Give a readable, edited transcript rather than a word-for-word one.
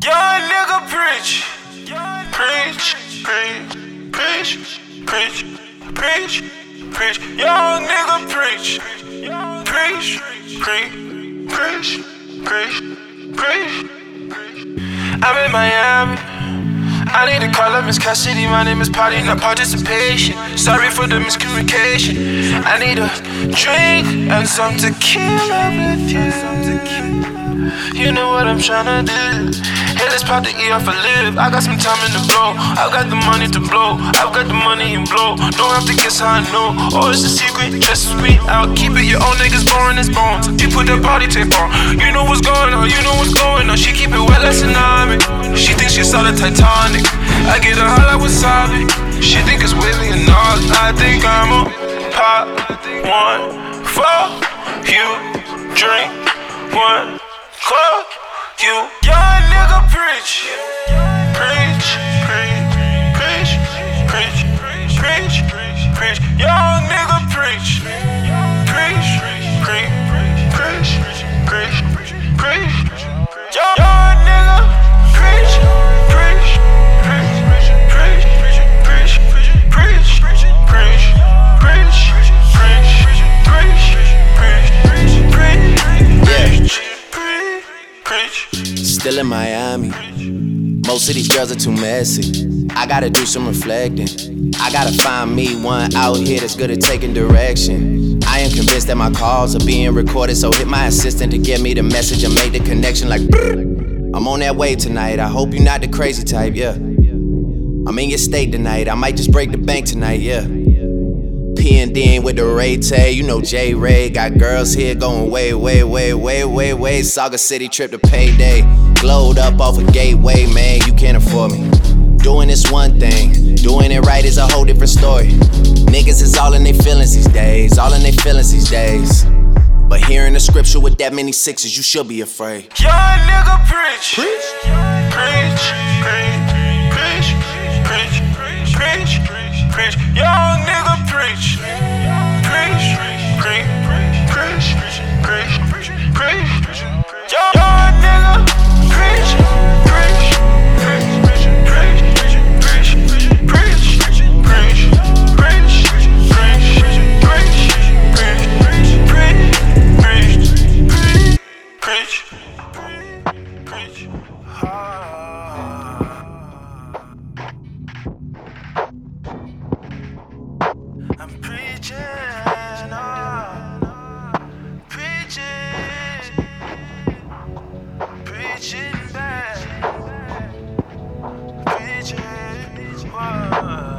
Young nigga preach. Preach, preach, preach, preach, preach, preach. Young nigga preach. Preach, preach, preach, preach, preach. I'm in Miami. I need to call up Miss Cassidy. My name is Party, not participation. Sorry for the miscommunication. I need a drink and some tequila with you. You know what I'm tryna do. Hey, let's pop the E off a lip. I got some time in the blow. I've got the money to blow. I've got the money and blow. Don't have to guess how I know. Oh, it's a secret. Trust me, I'll keep it. Your own niggas boring as bones. You put that body tape on. You know what's going on. You know what's going on. She keep it wet like tsunami. She thinks she saw the Titanic. I get her hot like wasabi. She think it's Willie and Nas. I think I'm a pop one for you. Drink one. Call you. Young nigga preach. Preach, preach, preach, preach, preach, preach. Young nigga preach. Preach, preach, preach, preach, preach. Young nigga preach. Preach, preach, preach, preach, preach, preach, preach, preach, preach. Still in Miami. Most of these girls are too messy. I gotta do some reflecting. I gotta find me one out here that's good at taking direction. I am convinced that my calls are being recorded, so hit my assistant to get me the message and make the connection like brrr. I'm on that wave tonight. I hope you're not the crazy type, yeah. I'm in your state tonight. I might just break the bank tonight, yeah. P&D with the Ray Tay, you know J Ray. Got girls here going way, way, way, way, way, way. Saga City trip to payday. Glowed up off a gateway, man, you can't afford me. Doing this one thing, doing it right is a whole different story. Niggas is all in their feelings these days, all in their feelings these days. But hearing the scripture with that many sixes, you should be afraid. Young nigga preach. Preach, preach, preach, preach, preach, preach, preach. Young nigga preach. Preach, preach, preach, preach, preach. Young nigga preach. Preach, preach, preach, preach, preach, preach, preach, preach, preach, preach. I'm preaching, preaching back, preaching.